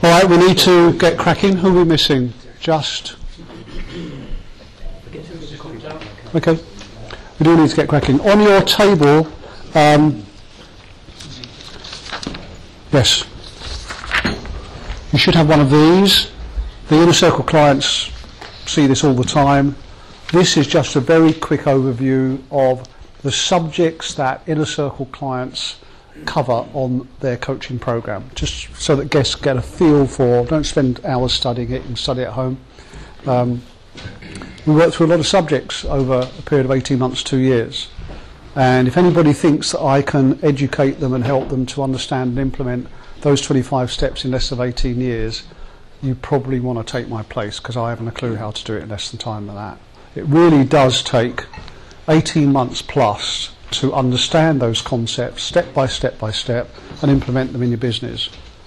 All right, we need to get cracking. Who are we missing? Just. Okay. We do need to get cracking. On your table, yes, you should have one of these. The Inner Circle clients see this all the time. This is just a very quick overview of the subjects that Inner Circle clients cover on their coaching program, just so that guests get a feel for. Don't spend hours studying it, you can study at home. We work through a lot of subjects over a period of 18 months, 2 years, and if anybody thinks that I can educate them and help them to understand and implement those 25 steps in less than 18 years, you probably want to take my place, because I haven't a clue how to do it in less than time than that. It really does take 18 months plus to understand those concepts step by step by step and implement them in your business.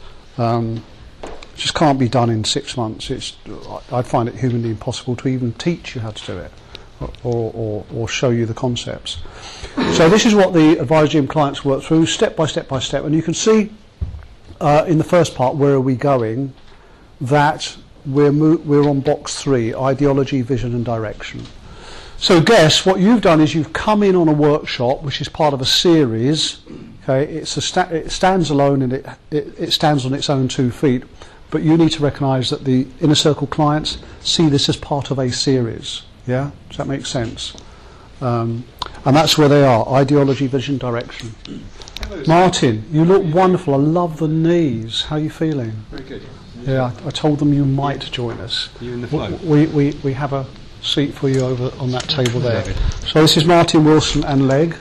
Just can't be done in 6 months. I find it humanly impossible to even teach you how to do it or show you the concepts. So this is what the Advisor Gym clients work through step by step by step, and you can see in the first part, where are we going, that we're on box 3, ideology, vision and direction. So guess what you've done is you've come in on a workshop which is part of a series. Okay, it stands alone and it stands on its own 2 feet, but you need to recognise that the Inner Circle clients see this as part of a series. Yeah, does that make sense? And that's where they are: ideology, vision, direction. Martin, you look wonderful. I love the knees. How are you feeling? Very good. Yeah, I told them you might join us. You in the flow? We have a seat for you over on that table there. So this is Martin Wilson and Leg.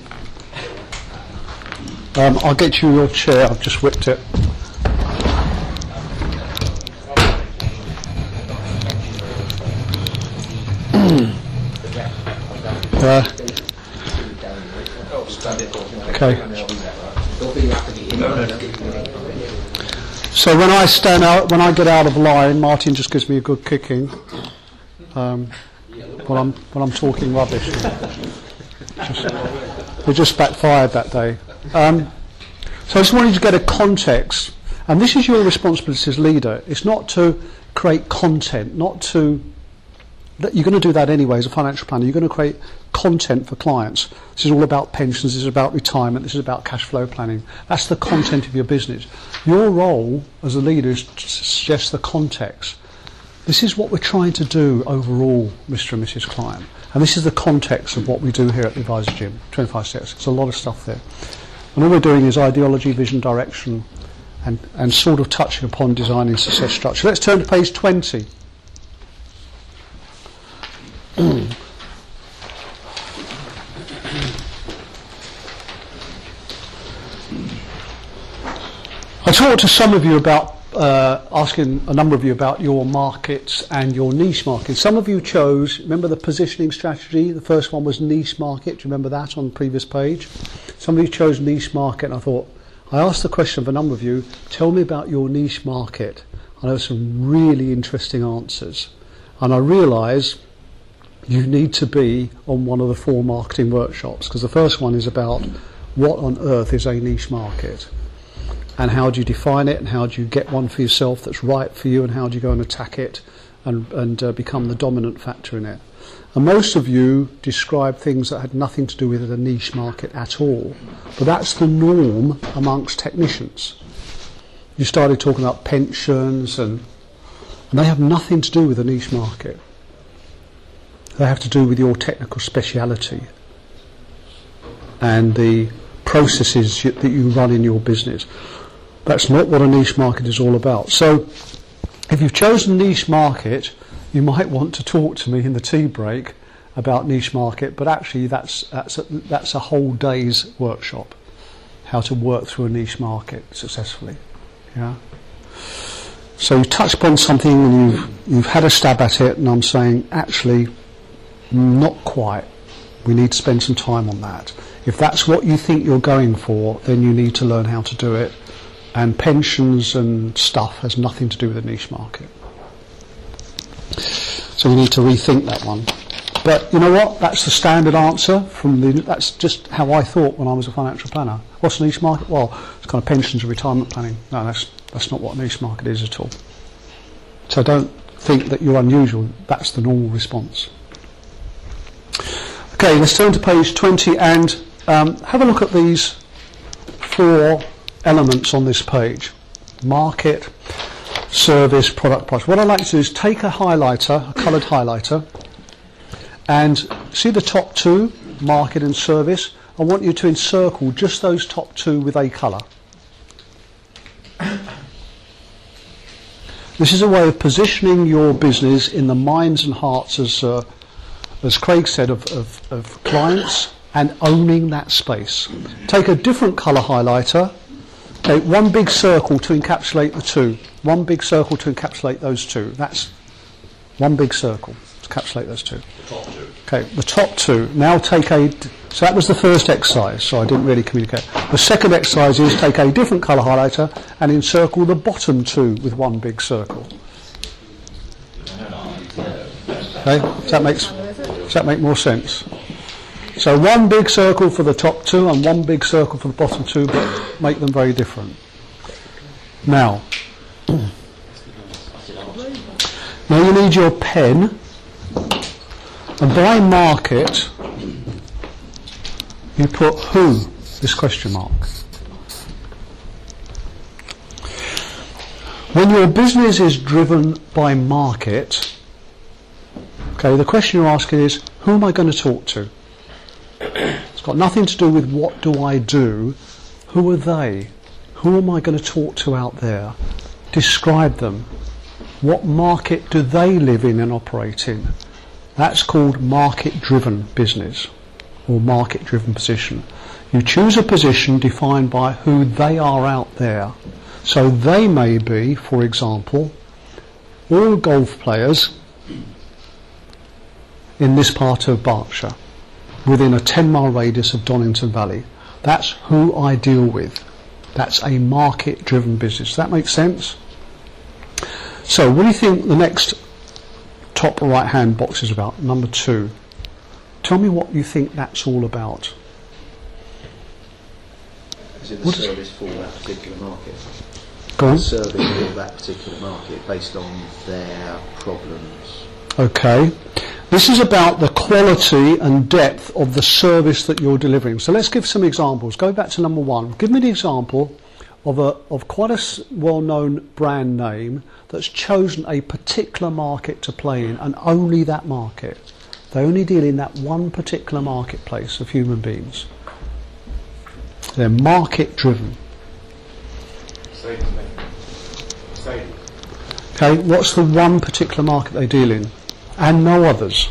I'll get you your chair. I've just whipped it. Okay. So when I get out of line, Martin just gives me a good kicking. When I'm talking rubbish. It just backfired that day. So I just wanted to get a context, and this is your responsibility as leader. It's not to create content, you're going to do that anyway as a financial planner. You're going to create content for clients. This is all about pensions, this is about retirement, this is about cash flow planning. That's the content of your business. Your role as a leader is to suggest the context. This is what we're trying to do overall, Mr. and Mrs. Client. And this is the context of what we do here at the Advisor Gym, 25 steps. There's a lot of stuff there. And all we're doing is ideology, vision, direction, and sort of touching upon designing success structure. Let's turn to page 20. I talked to some of you about asking a number of you about your markets and your niche markets. Some of you chose, remember the positioning strategy? The first one was niche market. Do you remember that on the previous page? Some of you chose niche market, and I asked the question of a number of you, tell me about your niche market. I know some really interesting answers. And I realise you need to be on one of the 4 marketing workshops, because the first one is about what on earth is a niche market, and how do you define it, and how do you get one for yourself that's right for you, and how do you go and attack it and become the dominant factor in it. And most of you described things that had nothing to do with a niche market at all, but that's the norm amongst technicians. You started talking about pensions and they have nothing to do with a niche market. They have to do with your technical speciality and the processes that you run in your business. That's not what a niche market is all about. So if you've chosen niche market, you might want to talk to me in the tea break about niche market, but actually that's a whole day's workshop, how to work through a niche market successfully. Yeah. So you touched upon something and you've had a stab at it, and I'm saying actually not quite. We need to spend some time on that. If that's what you think you're going for, then you need to learn how to do it. And pensions and stuff has nothing to do with the niche market. So we need to rethink that one. But you know what? That's the standard answer that's just how I thought when I was a financial planner. What's a niche market? Well, it's kind of pensions and retirement planning. No, that's not what a niche market is at all. So don't think that you're unusual. That's the normal response. Okay, let's turn to page 20 and have a look at these 4 elements on this page. Market, service, product, price. What I'd like to do is take a highlighter, a coloured highlighter, and see the top 2, market and service. I want you to encircle just those top 2 with a colour. This is a way of positioning your business in the minds and hearts, as Craig said, of clients, and owning that space. Take a different colour highlighter, take one big circle to encapsulate the 2. One big circle to encapsulate those 2. That's one big circle to encapsulate those 2. The top 2. Okay, the top 2. Now take so that was the first exercise, so I didn't really communicate. The second exercise is take a different colour highlighter and encircle the bottom 2 with one big circle. Okay, does that make more sense? So one big circle for the top 2 and one big circle for the bottom 2, but make them very different. Now you need your pen, and by market you put who, this question mark. When your business is driven by market, okay, the question you're asking is, who am I going to talk to? It's got nothing to do with what do I do. Who are they? Who am I going to talk to out there? Describe them. What market do they live in and operate in? That's called market-driven business or market-driven position. You choose a position defined by who they are out there. So they may be, for example, all golf players in this part of Berkshire, within a 10-mile radius of Donington Valley. That's who I deal with. That's a market-driven business. Does that make sense? So what do you think the next top right-hand box is about? Number 2. Tell me what you think that's all about. Is it the service for that particular market? Go on. The service for that particular market based on their problems. Okay. This is about the quality and depth of the service that you're delivering. So let's give some examples. Go back to number 1. Give me an example of quite a well-known brand name that's chosen a particular market to play in, and only that market. They only deal in that one particular marketplace of human beings. They're market-driven. Okay, what's the one particular market they deal in? And no others.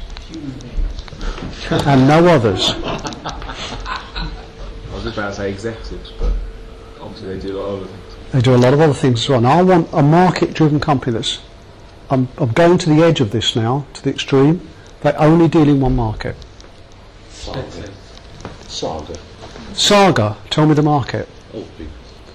And no others. I was about to say executives, but obviously they do a lot of other things. They do a lot of other things as well. Now I want a market-driven company that's... I'm going to the edge of this now, to the extreme. They only deal in one market. Saga. Saga, tell me the market. Oh, big.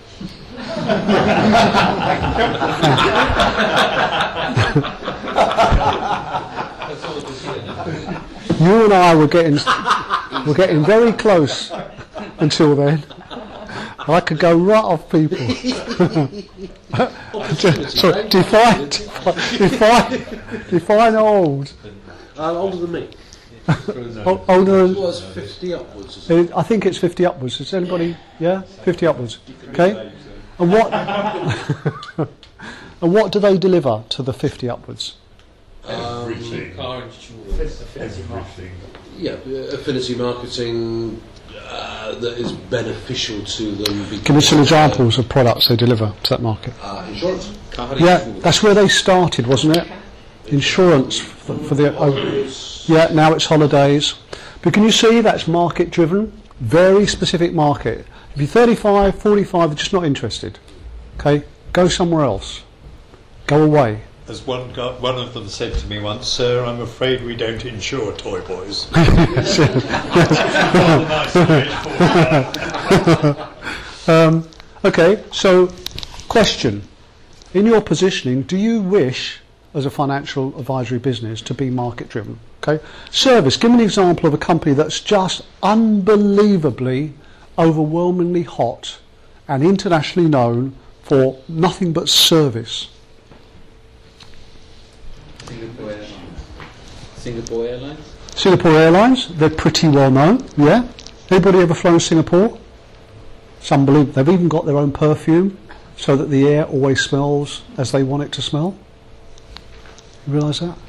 You and I were getting very close until then. I could go right off people. So define old. Older than me. Older than... It was 50 upwards. I think it's 50 upwards. Is anybody? Yeah, 50 upwards. Okay. And what? And what do they deliver to the 50 upwards? Everything. Yeah, affinity marketing that is beneficial to them. Give me some examples of products they deliver to that market. Insurance. Yeah, that's where they started, wasn't it? Insurance for the... yeah, now it's holidays. But can you see that's market driven? Very specific market. If you're 35, 45, they're just not interested. Okay, go somewhere else. Go away. As one of them said to me once, "Sir, I'm afraid we don't insure toy boys." Okay, so question. In your positioning, do you wish as a financial advisory business to be market driven. Okay, service. Give me an example of a company that's just unbelievably, overwhelmingly hot and internationally known for nothing but service. Singapore Airlines. Singapore Airlines, they're pretty well known, yeah? Anybody ever flown Singapore? It's unbelievable. They've even got their own perfume so that the air always smells as they want it to smell. You realise that?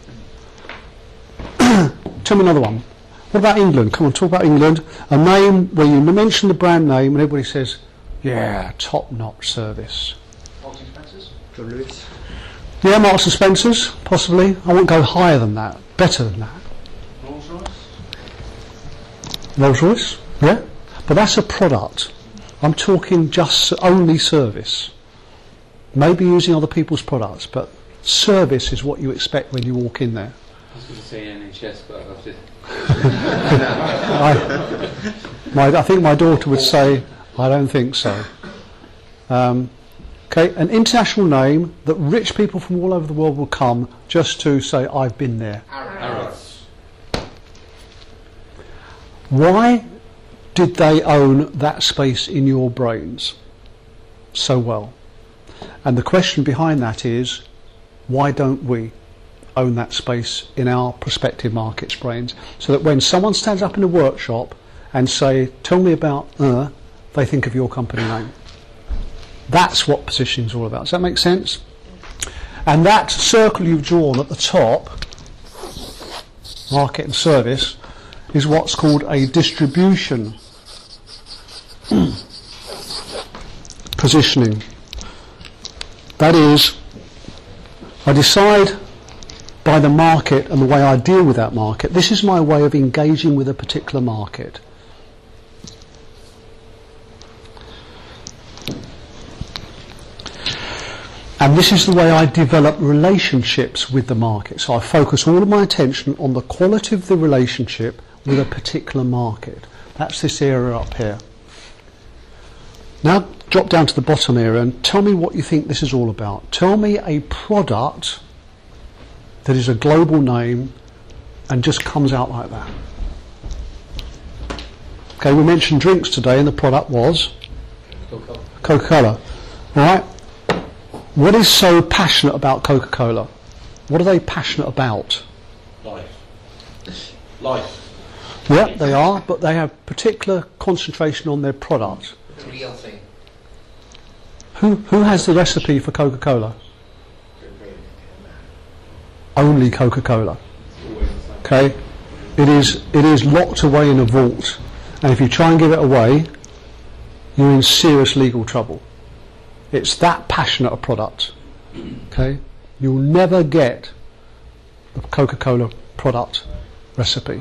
Tell me another one. What about England? Come on, talk about England. A name where you mention the brand name and everybody says, yeah, top-notch service. Marks and Spencer's? John Lewis? Yeah, Marks and Spencer's, possibly. I won't go higher than that. Better than that. Rolls-Royce? Rolls-Royce, yeah. But that's a product. I'm talking just only service. Maybe using other people's products, but service is what you expect when you walk in there. I was going to say NHS, but I've just... I think my daughter would say, I don't think so. Okay, an international name that rich people from all over the world will come just to say, I've been there. Arrows. Why did they own that space in your brains so well? And the question behind that is, why don't we own that space in our prospective markets' brains, so that when someone stands up in a workshop and say, tell me about they think of your company name. That's what positioning is all about. Does that make sense? And that circle you've drawn at the top, market and service, is what's called a distribution positioning. That is, I decide by the market and the way I deal with that market, this is my way of engaging with a particular market. And this is the way I develop relationships with the market. So I focus all of my attention on the quality of the relationship with a particular market. That's this area up here. Now drop down to the bottom area and tell me what you think this is all about. Tell me a product that is a global name and just comes out like that. Okay, we mentioned drinks today and the product was Coca-Cola. Alright? What is so passionate about Coca-Cola? What are they passionate about? Life. Yeah, they are, but they have particular concentration on their product. The real thing. Who has the recipe for Coca-Cola? Only Coca-Cola. Okay? It is locked away in a vault, and if you try and give it away, you're in serious legal trouble. It's that passionate a product. Okay? You'll never get the Coca-Cola product recipe.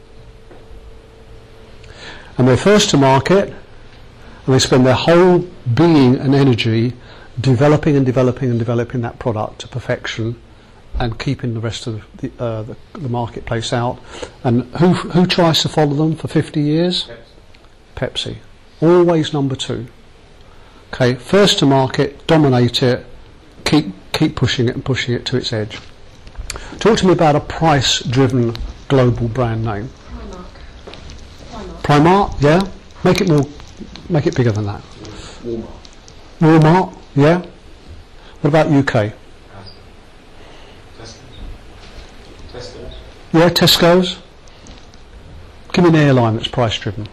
And they're first to market, and they spend their whole being and energy developing and developing and developing that product to perfection, and keeping the rest of the marketplace out. And who tries to follow them for 50 years? Pepsi. Always number two. Okay, first to market, dominate it, keep pushing it and pushing it to its edge. Talk to me about a price-driven global brand name. Primark, yeah. Make it bigger than that. Walmart, yeah. What about UK? Tesco's. Yeah, Tesco's. Give me an airline that's price-driven.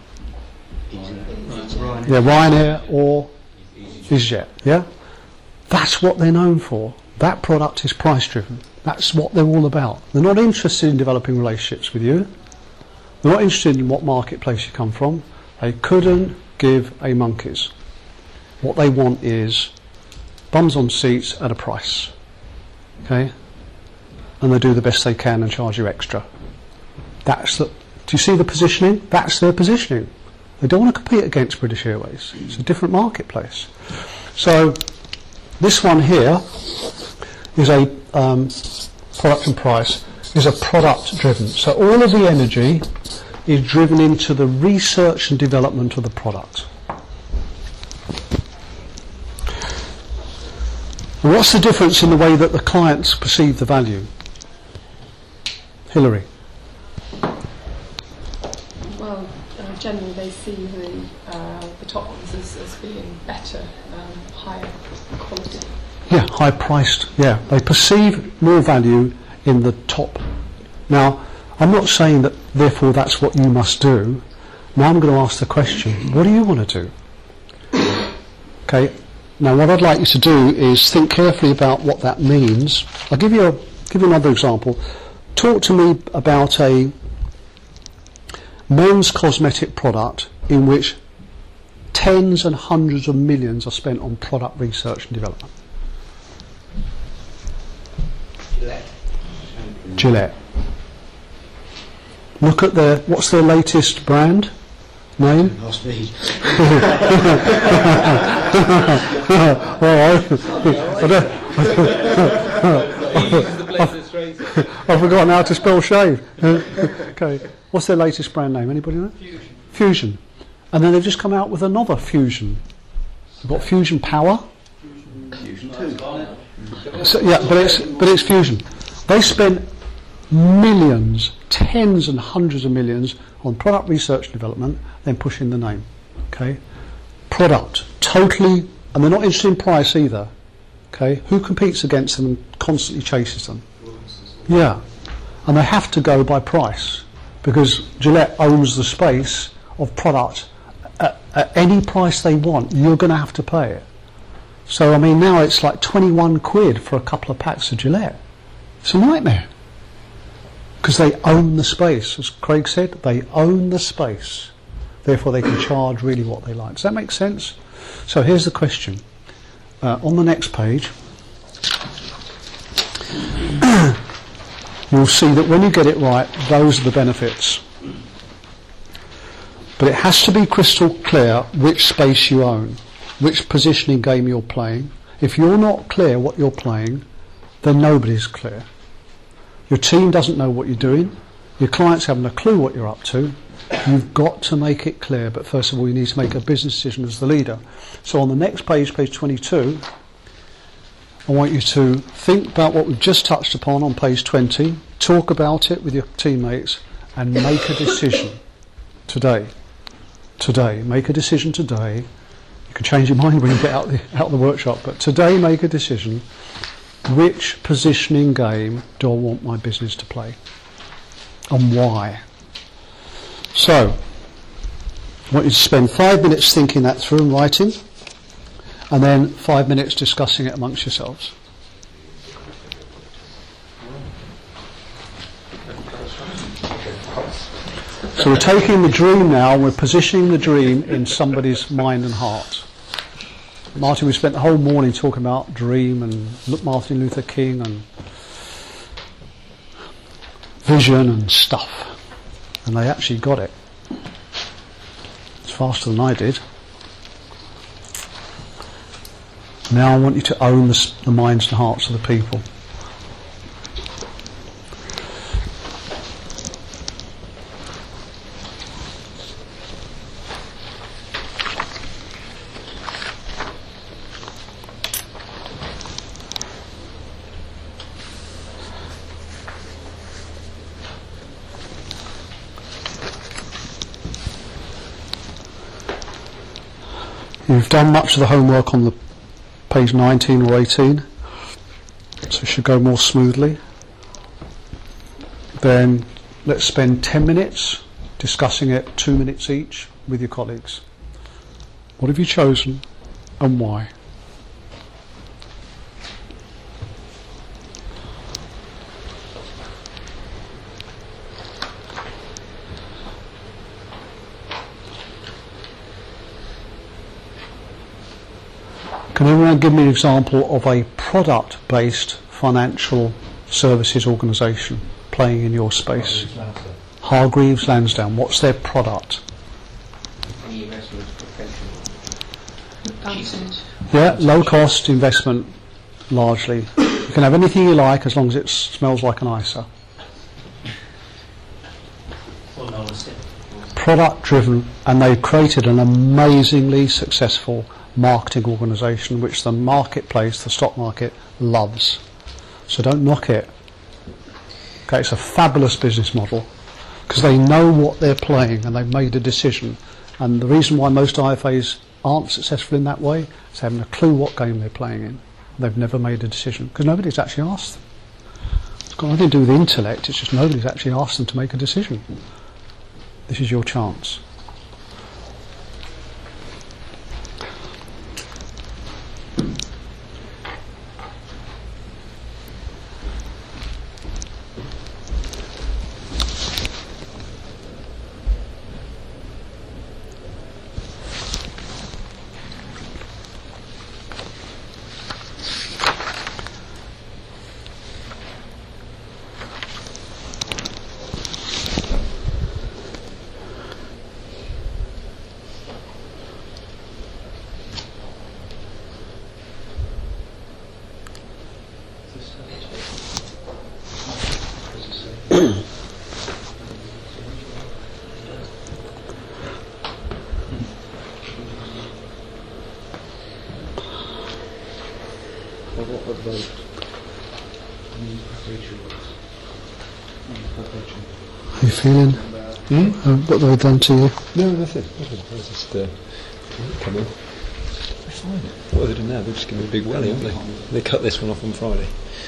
Yeah, Ryanair or EasyJet, yeah? That's what they're known for. That product is price-driven. That's what they're all about. They're not interested in developing relationships with you. They're not interested in what marketplace you come from. They couldn't give a monkeys. What they want is bums on seats at a price. Okay? And they do the best they can and charge you extra. Do you see the positioning? That's their positioning. They don't want to compete against British Airways. It's a different marketplace. So this one here is a product and price, is a product driven. So all of the energy is driven into the research and development of the product. And what's the difference in the way that the clients perceive the value? Hilary? Well, generally they see the top ones as being better, higher quality. Yeah, high priced. Yeah, they perceive more value in the top. Now, I'm not saying that therefore that's what you must do. Now I'm going to ask the question, what do you want to do? Okay, now what I'd like you to do is think carefully about what that means. I'll give you another example. Talk to me about a men's cosmetic product in which tens and hundreds of millions are spent on product research and development. Gillette. Look at what's their latest brand name? Ask me. I've forgotten how to spell shave. Okay, what's their latest brand name? Anybody know? Fusion. And then they've just come out with another Fusion. They've got Fusion Power. Fusion 2. So, yeah, but it's Fusion. They spent millions, tens and hundreds of millions on product research and development, then pushing the name. Okay, product totally, and they're not interested in price either. Okay, who competes against them and constantly chases them? Yeah, and they have to go by price because Gillette owns the space of product. At any price they want, you're going to have to pay it. So I mean, now it's like 21 quid for a couple of packs of Gillette. It's a nightmare. Because they own the space, as Craig said, they own the space. Therefore they can charge really what they like. Does that make sense? So here's the question. On the next page, you'll see that when you get it right, those are the benefits. But it has to be crystal clear which space you own, which positioning game you're playing. If you're not clear what you're playing, then nobody's clear. Your team doesn't know what you're doing. Your clients haven't a clue what you're up to. You've got to make it clear, but first of all you need to make a business decision as the leader. So on the next page, page 22, I want you to think about what we've just touched upon on page 20, talk about it with your teammates and make a decision today. Today, make a decision today. You can change your mind when you get out of the workshop, but today make a decision. Which positioning game do I want my business to play? And why? So, I want you to spend 5 minutes thinking that through and writing, and then 5 minutes discussing it amongst yourselves. So we're taking the dream now, we're positioning the dream in somebody's mind and heart. Martin, we spent the whole morning talking about dream and Martin Luther King and vision and stuff. And they actually got it. It's faster than I did. Now I want you to own the minds and hearts of the people. You've done much of the homework on the page 19 or 18, so it should go more smoothly. Then let's spend 10 minutes discussing it, 2 minutes each, with your colleagues. What have you chosen and why? Can anyone give me an example of a product-based financial services organisation playing in your space? Hargreaves Lansdown. What's their product? Yeah, low cost investment, largely. You can have anything you like as long as it smells like an ISA. Product driven, and they've created an amazingly successful marketing organisation which the marketplace, the stock market, loves. So don't knock it. Okay, it's a fabulous business model because they know what they're playing and they've made a decision. And the reason why most IFAs aren't successful in that way is they haven't a clue what game they're playing in. They've never made a decision because nobody's actually asked them. It's got nothing to do with intellect, it's just nobody's actually asked them to make a decision. This is your chance. How are you feeling? What have they done to you? No, nothing. I just come in. They're fine. What are they doing now? They're just giving me a big welly, aren't they? They cut this one off on Friday.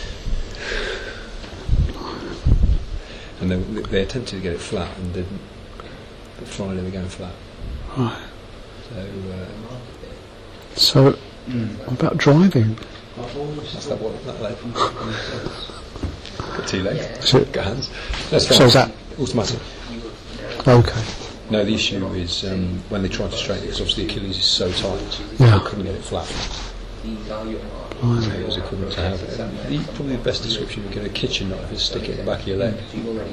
And they attempted to get it flat and didn't. But Friday they're going flat. Right. So, What about driving? that's that one, that leg. Got two legs. So, Got hands. That's so is that automatic. okay? No, the issue is when they tried to straighten it, because obviously Achilles is so tight, Yeah. they couldn't get it flat. Right. So it was equivalent to have it. Probably the best description you get a kitchen knife is stick it in the back of your leg.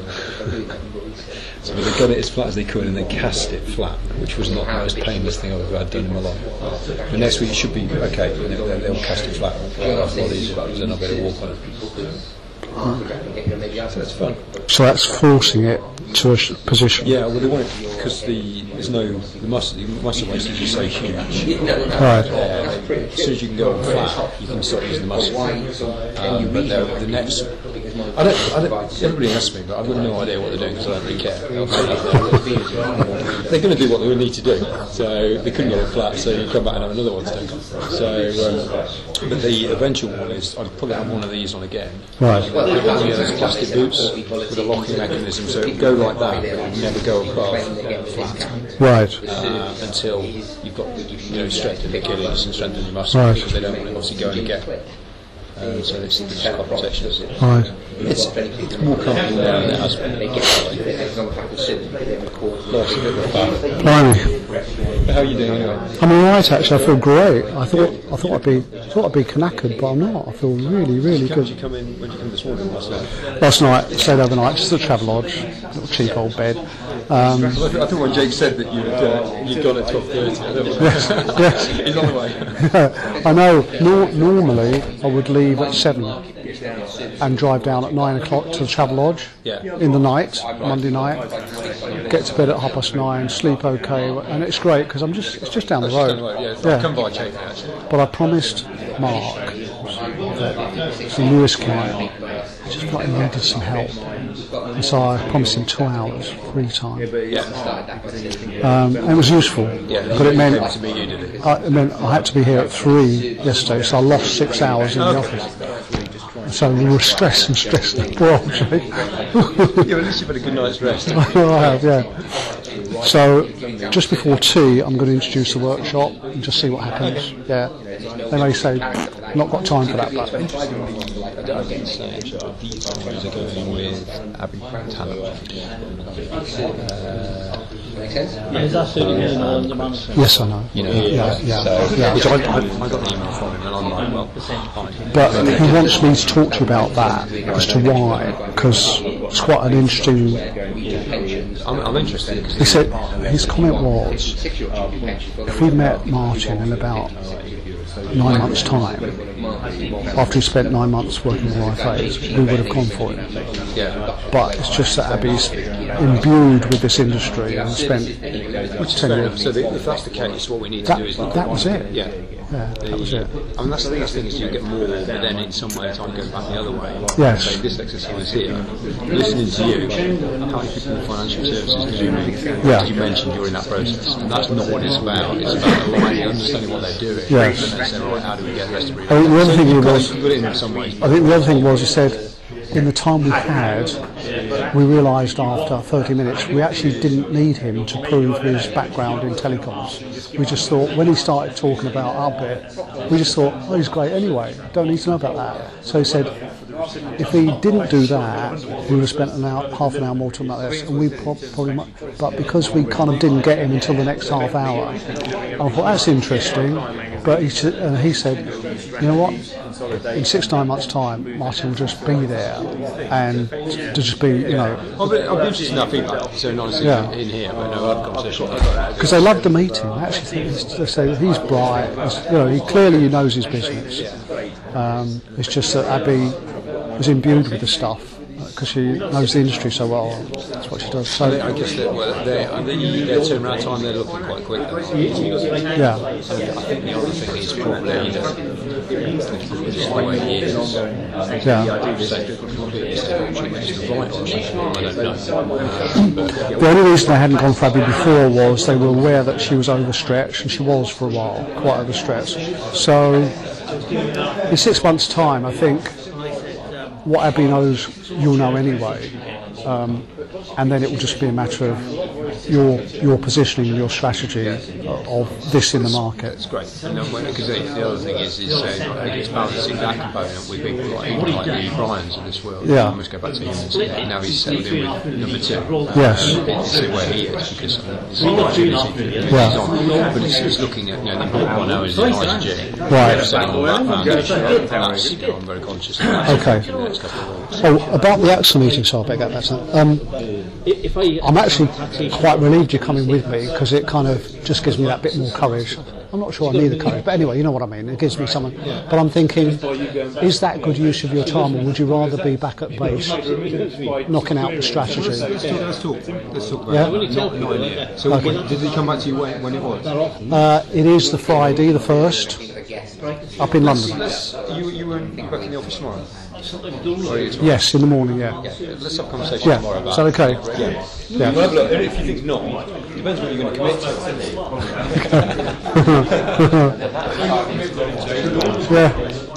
So they got it as flat as they could and then cast it flat, which was not the most painless thing I've ever had done in my life. The next week it should be okay, and they'll cast it flat. Then I'll be able to walk on it. So that's fun. So that's forcing it to a position. Yeah, well they want it because the muscle wastage is so huge. Right. As soon as you can go on flat, you can start using the muscle. But the next, I don't. Everybody asks me, but I've got no idea what they're doing because I don't really care. They're going to do what they need to do. So they couldn't get it flat, so you come back and have another one done. So, but the eventual one is I'd probably have one of these on again. Right. Those plastic boots with a locking mechanism, so it would go like that, but it would never go above flat. Right. Until you've got strengthened the Achilles and strengthened your muscles, Right. because they don't want to obviously go and get. So it's got protection. Right. It's more comfortable now than it has been. Lost a bit of fun. Blimey. But how are you doing anyway? I'm alright actually, I feel great. I thought I'd be knackered, but I'm not. I feel really, really Did good. you come in when you come this morning last night? Last night, stayed overnight, just at the Travelodge, little cheap old bed. I thought when Jake said that you'd gone at 12:30. Yes. He's on the way. I know, normally I would leave at 7 and drive down at 9 o'clock to the Travelodge in the night, Monday night, get to bed at 9:30, sleep okay, and it's great because it's just down the road. I'll come by Jake actually. But I promised Mark that the Lewis came, I just felt he needed some help. And so I promised him 2 hours free time. And it was useful, but it meant I had to be here at 3 yesterday, so I lost 6 hours in the office. So we were stressed and poor old Jake. Yeah, but at least you've had a good night's rest. I have, yeah. So just before tea, I'm going to introduce the workshop and just see what happens. Yeah, they may say not got time for that, but I didn't say these guys are going with Abby Tanner. Is that suiting him on demand? yes, I know. You know, Yeah. Which I got an email from him, and I'm like, well, fine. But he wants me to talk to you about that as to why, because it's quite an interesting. I'm interested. He said his comment was, if we met Martin in about 9 months' time, after he spent 9 months working with IFAs, we would have gone for it. Yeah. But it's just that Abby's imbued with this industry and spent 10 years. So if that's the case, what we need to do is look That at was it. Yeah. Yeah, that was it. I mean, that's the thing is you get more, but then in some way time goes back the other way. Yes. So this exercise here, listening to you, how many people in financial services do you meet? Yeah. As you mentioned, you're in that process. And that's not what it's about. It's about aligning, understanding what they're doing. Yes. And then saying, right, how do we get the rest of it? I think the other thing you was- put it in some ways. I think the other thing was, he said, in the time we had, we realised after 30 minutes we actually didn't need him to prove his background in telecoms. We just thought, when he started talking about our bit, we just thought, oh, he's great anyway, don't need to know about that. So he said, if he didn't do that, we would have spent half an hour more talking about this, and we probably might, but because we kind of didn't get him until the next half hour, I thought, that's interesting, but he said, you know what, in 6-9 months' time, Martin will just be there, and to just be, you know... I'll be interested in that feedback, so not necessarily in here, but no other conversation. Because they loved the meeting. I actually think they say he's bright. You know, he clearly knows his business. It's just that Abby was imbued with the stuff because she knows the industry so well. That's what she does. So I guess that their turnaround time, they're looking quite quick. yeah, I think the other thing is probably just the way he is. yeah. The only reason they hadn't gone for Abby before was they were aware that she was overstretched, and she was for a while, quite overstretched. So in 6 months' time, I think what Abby knows, you'll know anyway, and then it will just be a matter of your positioning, your strategy of this in the market. It's great. Because the other thing is I think it's balancing that component with people like the Bryans of this world. Yeah. I must go back to him and say that now he's settled in with number 2. Yes. To see where he is, because it's an opportunity for him. Yeah. He's on. But it's looking at, the important one now is the ISG. Right. Setting all that foundation. That's, I'm very conscious of that. Okay. In the next couple of weeks. Oh, about the AXA meeting, so I'll back up that. I'm actually quite relieved you're coming with me, because it kind of just gives me that bit more courage. I'm not sure I need the courage, but anyway, you know what I mean. It gives me something. But I'm thinking, is that good use of your time, or would you rather be back at base, knocking out the strategy? Let's talk about Yeah? it. Not in here. So Okay. did he come back to you when it was? It is the Friday, the 1st, up in London. You were back in the office tomorrow? Yes, in the morning, yeah. Let's have a conversation Yeah, tomorrow about is that okay? Yeah. Well, look, if you think not, it depends what you're going to commit to. Yeah.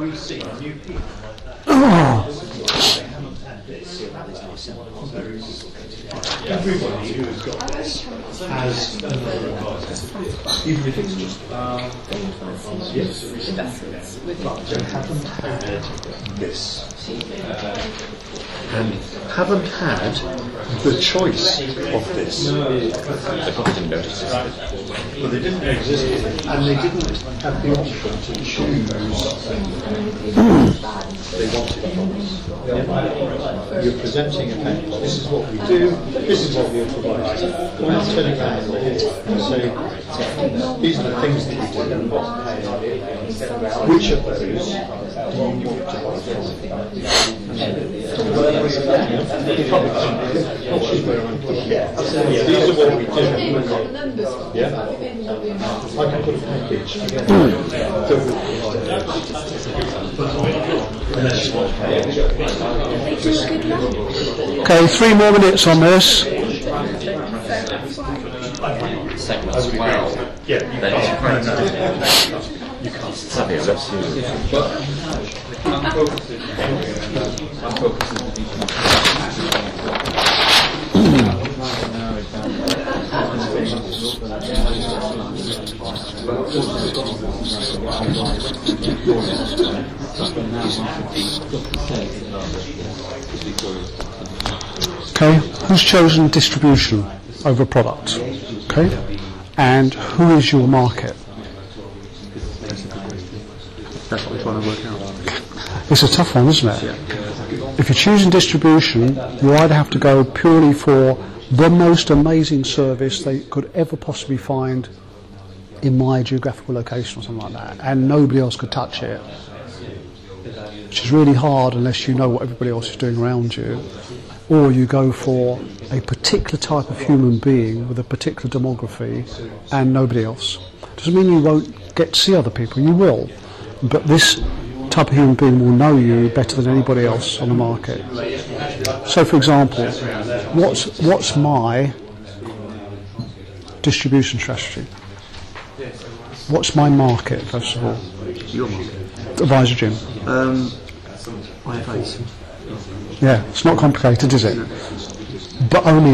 Everybody who's got this has another advisor, even if it's just investments within they haven't had this and haven't had the choice of this. Well, they didn't exist, and they didn't have the option to choose they wanted from us. You're presenting a package. This is what we do. This is what we're providing. We're not turning around and saying, these are the things that we do. Which of those do you want to buy from? These are what we do. Yeah? I can put a package together that will Okay, 3 more minutes on this. Segments well. Okay, who's chosen distribution over product? Okay, and who is your market? That's what we're trying to work out. It's a tough one, isn't it? If you're choosing distribution, you either have to go purely for the most amazing service they could ever possibly find in my geographical location or something like that, and nobody else could touch it, which is really hard unless you know what everybody else is doing around you, or you go for a particular type of human being with a particular demography and nobody else. Doesn't mean you won't get to see other people, you will, but this type of human being will know you better than anybody else on the market. So for example, what's my distribution strategy? What's my market, first of all? Your market. Advisor Jim. IFAs. Yeah, it's not complicated, is it? But only